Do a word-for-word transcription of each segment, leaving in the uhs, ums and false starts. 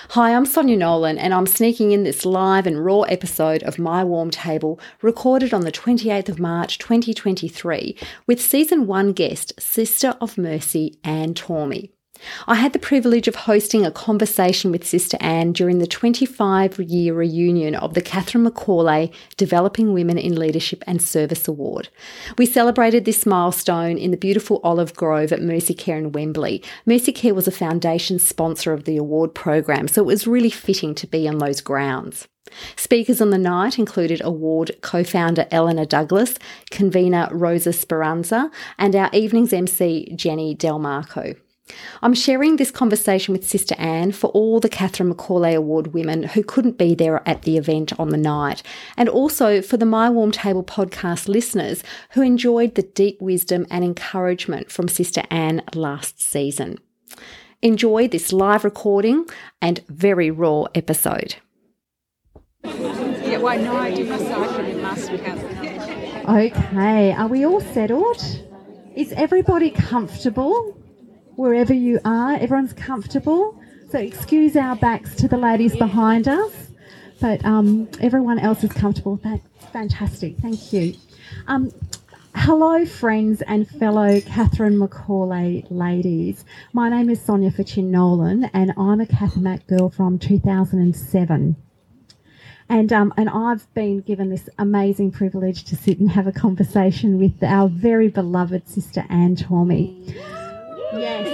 Hi, I'm Sonia Nolan and I'm sneaking in this live and raw episode of My Warm Table recorded on the twenty-eighth of March twenty twenty-three with Season one guest, Sister of Mercy, Anne Tormey. I had the privilege of hosting a conversation with Sister Anne during the twenty-five-year reunion of the Catherine Macaulay Developing Women in Leadership and Service Award. We celebrated this milestone in the beautiful Olive Grove at Mercy Care in Wembley. Mercy Care was a foundation sponsor of the award program, so it was really fitting to be on those grounds. Speakers on the night included award co-founder Eleanor Douglas, convener Rosa Speranza, and our evening's M C Jenny Delmarco. I'm sharing this conversation with Sister Anne for all the Catherine Macaulay Award women who couldn't be there at the event on the night, and also for the My Warm Table podcast listeners who enjoyed the deep wisdom and encouragement from Sister Anne last season. Enjoy this live recording and very raw episode. Yeah, well, no, I do my cycling mask without. Okay, are we all settled? Is everybody comfortable? Wherever you are, everyone's comfortable. So excuse our backs to the ladies behind us, but um, everyone else is comfortable. That's fantastic. Thank you. Um, hello, friends and fellow Catherine Macaulay ladies. My name is Sonia Fachin Nolan, and I'm a Cath Mac girl from two thousand seven. And um, and I've been given this amazing privilege to sit and have a conversation with our very beloved Sister Anne Tormey. Yes.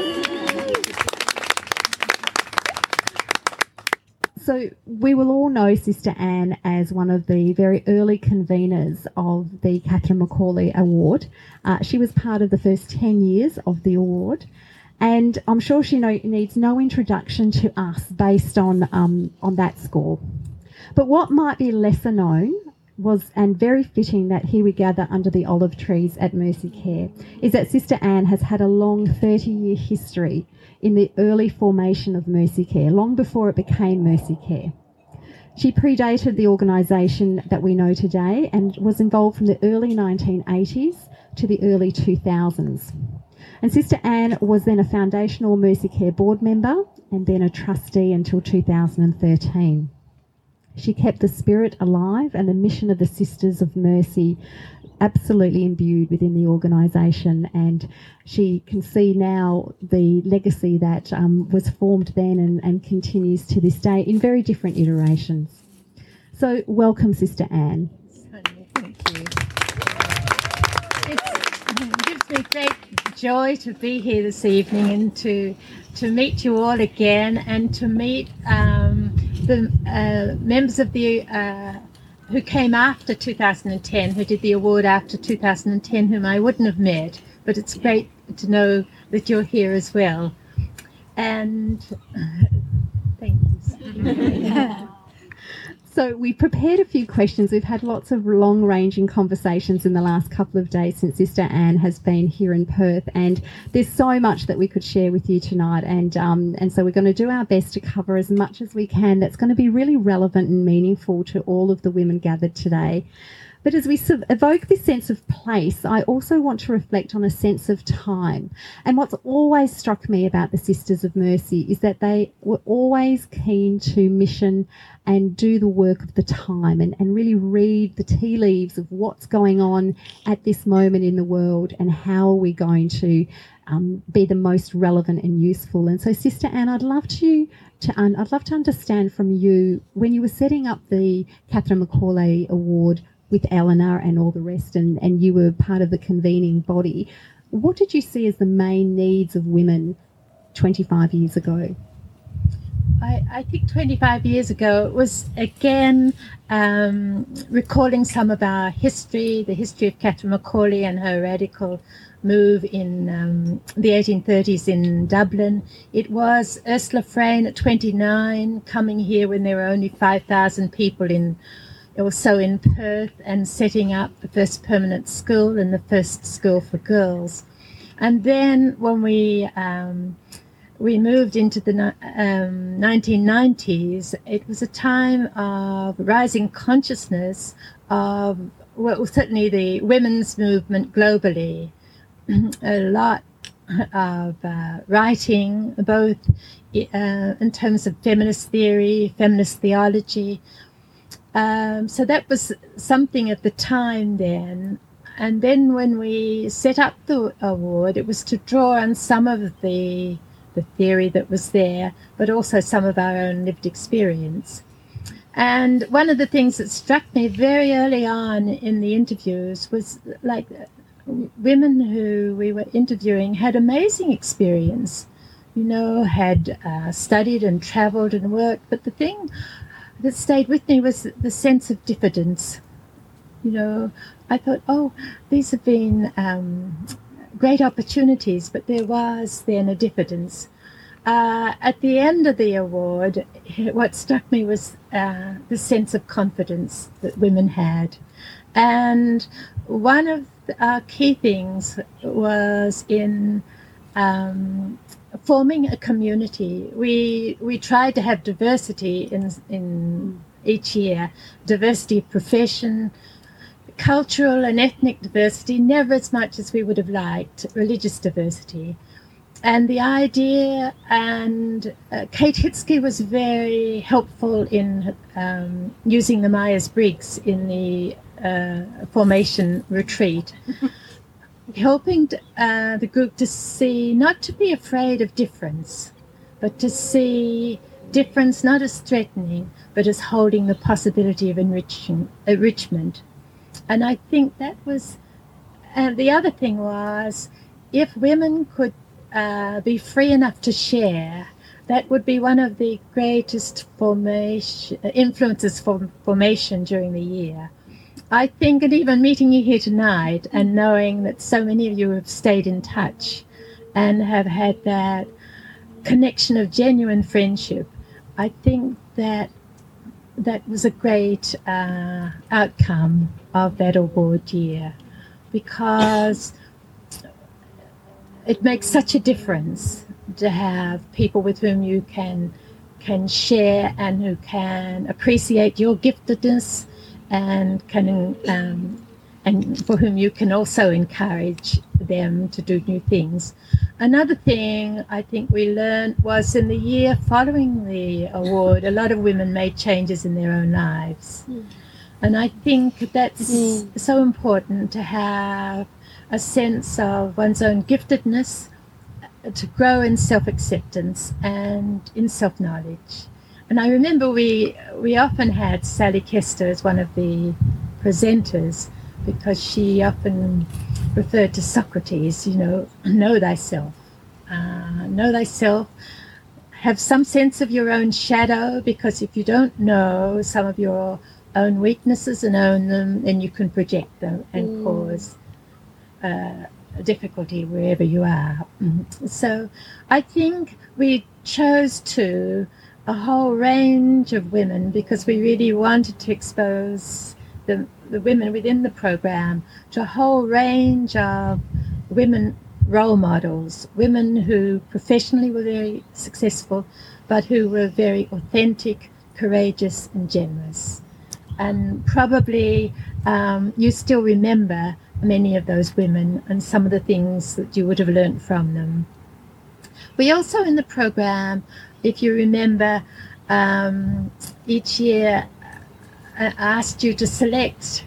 So we will all know Sister Anne as one of the very early conveners of the Catherine Macaulay Award. Uh, she was part of the first ten years of the award, and I'm sure she know, needs no introduction to us based on um, on that score. But what might be lesser known was, and very fitting that here we gather under the olive trees at Mercy Care, is that Sister Anne has had a long thirty-year history in the early formation of Mercy Care, long before it became Mercy Care. She predated the organisation that we know today and was involved from the early nineteen eighties to the early two thousands. And Sister Anne was then a foundational Mercy Care board member and then a trustee until two thousand thirteen. She kept the spirit alive and the mission of the Sisters of Mercy absolutely imbued within the organisation, and she can see now the legacy that um, was formed then and, and continues to this day in very different iterations. So welcome, Sister Anne. Thank you. It gives me great joy to be here this evening and to to meet you all again, and to meet um, the uh, members of the uh, who came after two thousand ten, who did the award after two thousand ten, whom I wouldn't have met, but it's great to know that you're here as well. And uh, thank you. So we prepared a few questions. We've had lots of long-ranging conversations in the last couple of days since Sister Anne has been here in Perth, and there's so much that we could share with you tonight, and um, and so we're going to do our best to cover as much as we can that's going to be really relevant and meaningful to all of the women gathered today. But as we evoke this sense of place, I also want to reflect on a sense of time. And what's always struck me about the Sisters of Mercy is that they were always keen to mission and do the work of the time, and, and really read the tea leaves of what's going on at this moment in the world and how are we going to um, be the most relevant and useful. And so, Sister Anne, I'd love to, to un- I'd love to understand from you, when you were setting up the Catherine Macaulay Award with Eleanor and all the rest, and, and you were part of the convening body, what did you see as the main needs of women twenty-five years ago? I, I think twenty-five years ago it was again um, recalling some of our history, the history of Catherine Macaulay and her radical move in um, the eighteen thirties in Dublin. It was Ursula Frayne at twenty-nine coming here when there were only five thousand people in also in Perth, and setting up the first permanent school and the first school for girls. And then when we um, we moved into the um, nineteen nineties, it was a time of rising consciousness of, well, certainly the women's movement globally. A lot of uh, writing, both uh, in terms of feminist theory, feminist theology. Um, so that was something at the time then. And then when we set up the award, it was to draw on some of the the theory that was there, but also some of our own lived experience. And one of the things that struck me very early on in the interviews was like women who we were interviewing had amazing experience, you know, had uh, studied and traveled and worked. But the thing that stayed with me was the sense of diffidence. You know, I thought, oh, these have been um, great opportunities, but there was then a diffidence. Uh, at the end of the award, what struck me was uh, the sense of confidence that women had. And one of our key things was in um, forming a community. We we tried to have diversity in in each year, diversity of profession, cultural and ethnic diversity, never as much as we would have liked, religious diversity. And the idea, and uh, Kate Hitzke was very helpful in um, using the Myers-Briggs in the uh, formation retreat, helping uh, the group to see, not to be afraid of difference, but to see difference not as threatening, but as holding the possibility of enriching, enrichment. And I think that was, and the other thing was, if women could uh, be free enough to share, that would be one of the greatest formation influences for formation during the year. I think, and even meeting you here tonight and knowing that so many of you have stayed in touch and have had that connection of genuine friendship, I think that that was a great uh, outcome of that award year, because it makes such a difference to have people with whom you can can share and who can appreciate your giftedness and can um, and for whom you can also encourage them to do new things. Another thing I think we learned was in the year following the award, a lot of women made changes in their own lives. Mm. And I think that's mm. so important to have a sense of one's own giftedness, to grow in self-acceptance and in self-knowledge. And I remember we we often had Sally Kester as one of the presenters, because she often referred to Socrates, you know, know thyself. Uh, know thyself, have some sense of your own shadow, because if you don't know some of your own weaknesses and own them, then you can project them and mm. cause uh, difficulty wherever you are. Mm. So I think we chose to a whole range of women because we really wanted to expose the, the women within the program to a whole range of women role models, women who professionally were very successful, but who were very authentic, courageous and generous. And probably um, you still remember many of those women and some of the things that you would have learned from them. We also in the program, if you remember, um, each year I asked you to select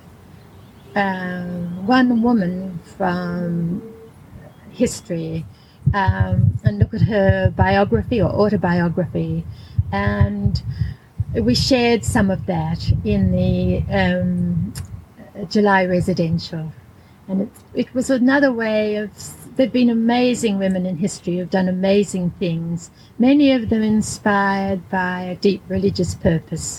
um, one woman from history um, and look at her biography or autobiography, and we shared some of that in the um, July residential. And it, it was another way of, there have been amazing women in history who've done amazing things, many of them inspired by a deep religious purpose.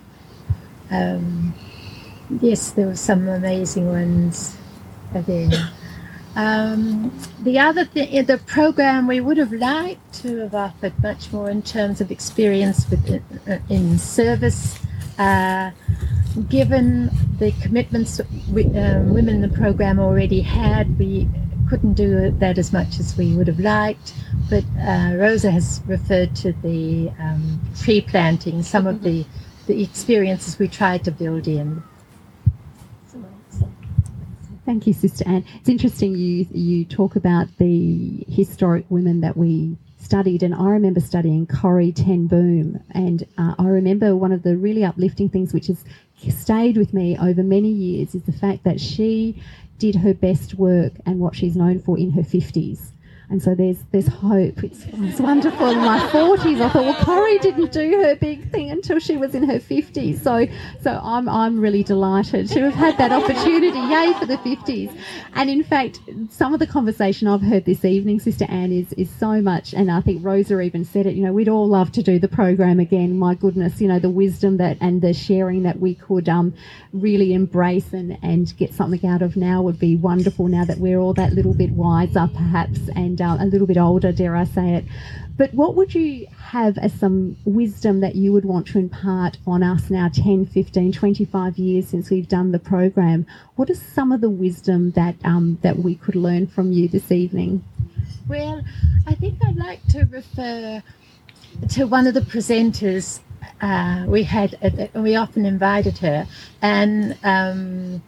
Um, yes, there were some amazing ones there. Um, the other thing, the program we would have liked to have offered much more in terms of experience with, in service, uh, given the commitments we, um, women in the program already had. We couldn't do that as much as we would have liked, but uh, Rosa has referred to the um, tree planting, some of the, the experiences we tried to build in. Thank you, Sister Anne. It's interesting you you talk about the historic women that we studied, and I remember studying Corrie ten Boom, and uh, I remember one of the really uplifting things which has stayed with me over many years is the fact that she did her best work and what she's known for in her fifties. And so there's there's hope. It's, it's wonderful. In my forties, I thought, well, Corrie didn't do her big thing until she was in her fifties. So so I'm I'm really delighted to have had that opportunity. Yay for the fifties. And in fact, some of the conversation I've heard this evening, Sister Anne, is is so much, and I think Rosa even said it, you know, we'd all love to do the program again. My goodness, you know, the wisdom that and the sharing that we could um really embrace and, and get something out of now would be wonderful, now that we're all that little bit wiser perhaps, and uh, a little bit older, dare I say it. But what would you have as some wisdom that you would want to impart on us now, ten, fifteen, twenty-five years since we've done the program? What is some of the wisdom that um, that we could learn from you this evening? Well, I think I'd like to refer to one of the presenters uh, we had. Uh, we often invited her, and um,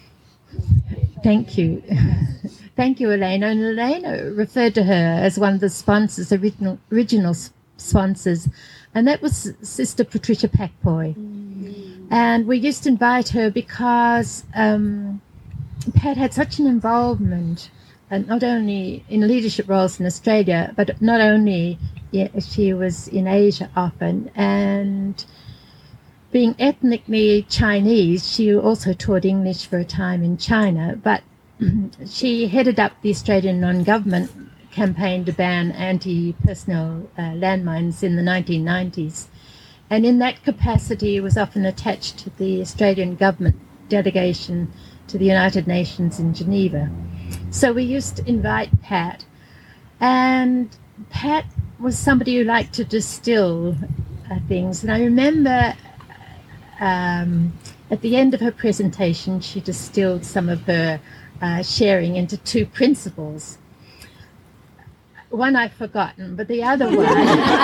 thank you. Thank you, Elena. And Elena referred to her as one of the sponsors, original original sponsors, and that was Sister Patricia Packboy. Mm. And we used to invite her because um, Pat had such an involvement, and not only in leadership roles in Australia, but not only yeah, she was in Asia often, and being ethnically Chinese, she also taught English for a time in China, but she headed up the Australian non-government campaign to ban anti-personnel uh, landmines in the nineteen nineties. And in that capacity was often attached to the Australian government delegation to the United Nations in Geneva. So we used to invite Pat. And Pat was somebody who liked to distill uh, things. And I remember um, at the end of her presentation, she distilled some of her Uh, sharing into two principles. One I've forgotten, but the other one,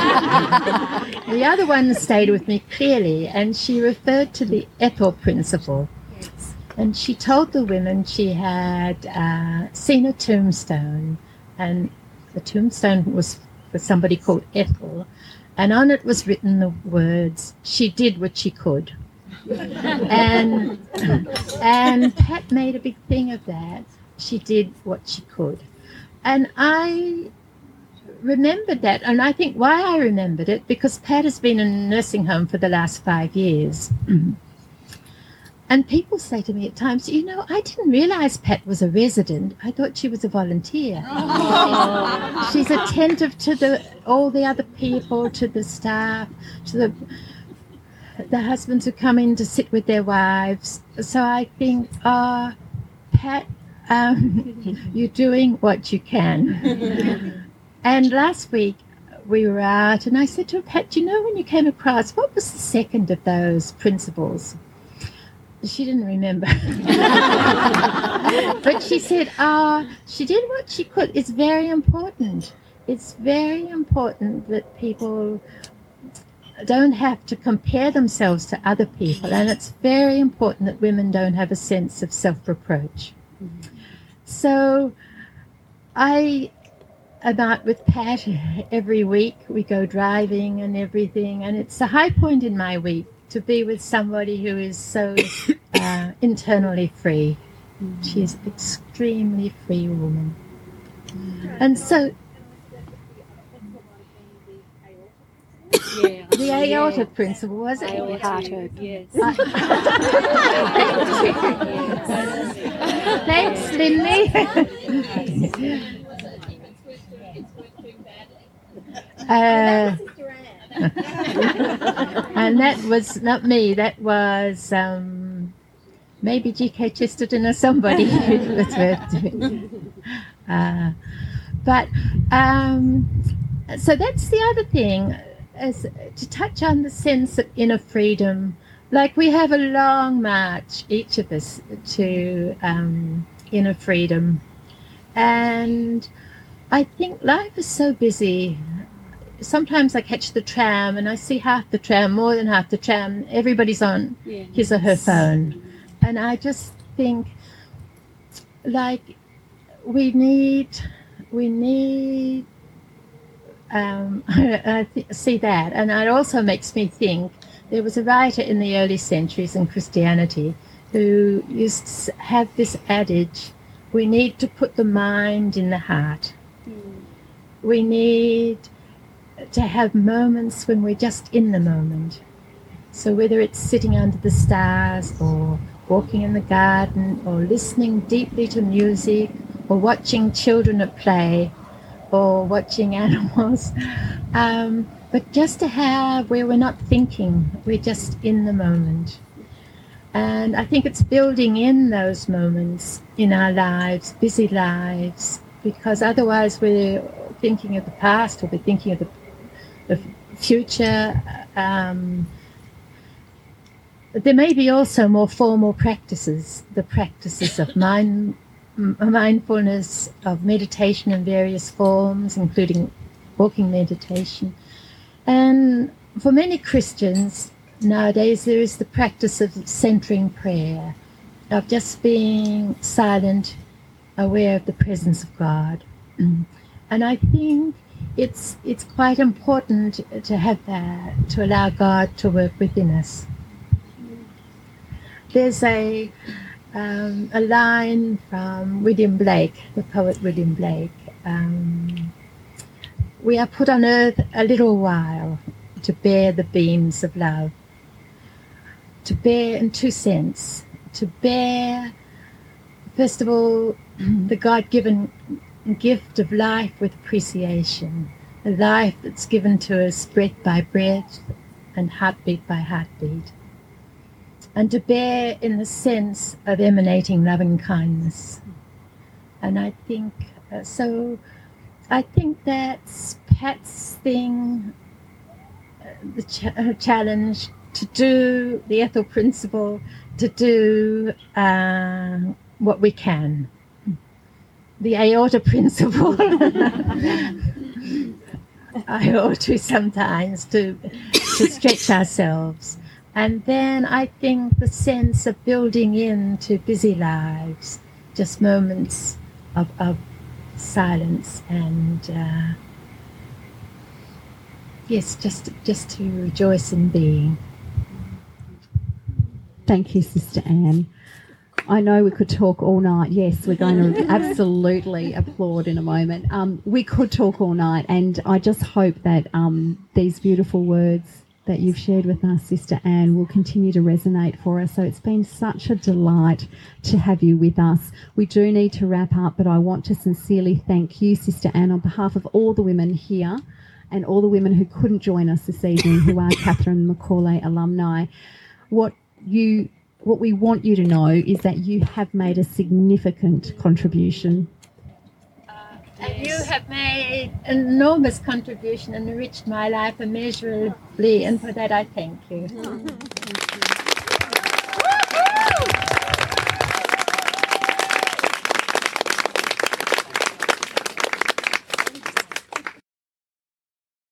the other one stayed with me clearly, and she referred to the Ethel principle. Yes. And she told the women she had uh, seen a tombstone, and the tombstone was for somebody called Ethel, and on it was written the words, "She did what she could." and and Pat made a big thing of that. She did what she could. And I remembered that, and I think why I remembered it, because Pat has been in a nursing home for the last five years. And people say to me at times, you know, I didn't realize Pat was a resident. I thought she was a volunteer. Oh. She's attentive to the all the other people, to the staff, to the the husbands who come in to sit with their wives. So I think, oh, Pat, um, you're doing what you can. And last week we were out, and I said to her, Pat, do you know when you came across, what was the second of those principles? She didn't remember. But she said, oh, she did what she could. It's very important. It's very important that people don't have to compare themselves to other people, and it's very important that women don't have a sense of self-reproach. Mm-hmm. So I am out with Pat every week. We go driving and everything, and it's a high point in my week to be with somebody who is so uh, internally free. Mm-hmm. She's an extremely free woman. Mm-hmm. And so Yeah. the aorta yeah. principle, was it? Aorta, yes. Thanks, Lindley. uh, and that was not me, that was um, maybe G K Chesterton or somebody who was worth doing. Uh, but, um, so that's the other thing. As to touch on the sense of inner freedom, like we have a long march, each of us, to um, inner freedom. And I think life is so busy. Sometimes I catch the tram and I see half the tram, more than half the tram, everybody's on yeah. his or her phone. And I just think like we need, we need, um, I th- see that. And it also makes me think, there was a writer in the early centuries in Christianity who used to have this adage, we need to put the mind in the heart. Mm. We need to have moments when we're just in the moment. So whether it's sitting under the stars or walking in the garden or listening deeply to music or watching children at play or watching animals, um, but just to have where we're not thinking, we're just in the moment. And I think it's building in those moments in our lives, busy lives, because otherwise we're thinking of the past or we're thinking of the, the future. Um, there may be also more formal practices, the practices of mind, mindfulness, of meditation in various forms, including walking meditation. And for many Christians, nowadays there is the practice of centering prayer, of just being silent, aware of the presence of God. And I think it's it's quite important to have that, to allow God to work within us. There's a um, a line from William Blake, the poet William Blake. Um, we are put on earth a little while to bear the beams of love. To bear in two senses. To bear, first of all, the God-given gift of life with appreciation. A life that's given to us breath by breath and heartbeat by heartbeat. And to bear in the sense of emanating loving kindness. And I think, uh, so I think that's Pat's thing, uh, the ch- uh, challenge to do the Ethel principle, to do uh, what we can. The aorta principle. I ought to sometimes to, to stretch ourselves. And then I think the sense of building into busy lives, just moments of, of silence and uh, yes, just just to rejoice in being. Thank you, Sister Anne. I know we could talk all night. Yes, we're going to absolutely applaud in a moment. Um, we could talk all night, and I just hope that um, these beautiful words that you've shared with us, Sister Anne, will continue to resonate for us. So it's been such a delight to have you with us. We do need to wrap up, but I want to sincerely thank you, Sister Anne, on behalf of all the women here and all the women who couldn't join us this evening, who are Catherine Macaulay alumni. What you, what we want you to know is that you have made a significant contribution. And you have made an enormous contribution and enriched my life immeasurably, and for that I thank you.